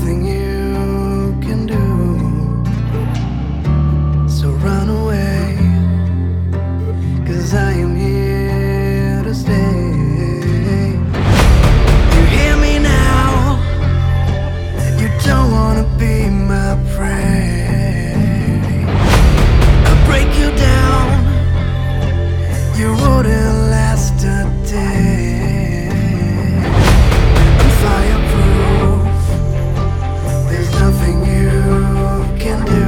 nothing you can do. So run away, 'cause I am here to stay. You hear me now? You don't wanna be my prey. I'll break you down. You wouldn't last a day. I'm fireproof. There's nothing you can do.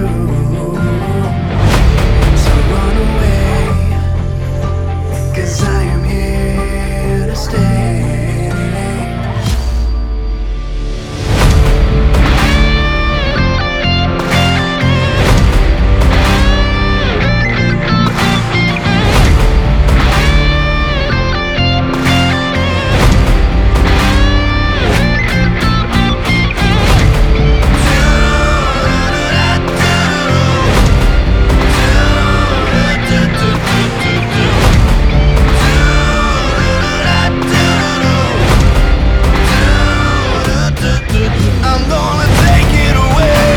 So run away, 'cause I am here to stay. I'm gonna take it away.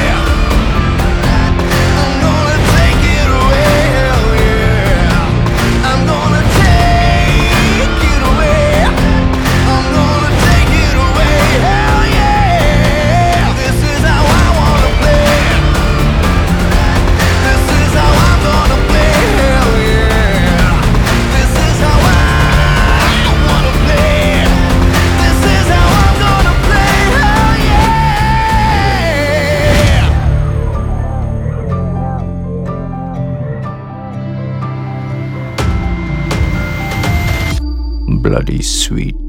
I'm gonna take it away, hell yeah. I'm gonna take it away. I'm gonna take it away, hell yeah. This is how I wanna play. This is how I'm gonna play, hell yeah. This is how I wanna play. This is how I'm gonna play, hell yeah. Bloody sweet.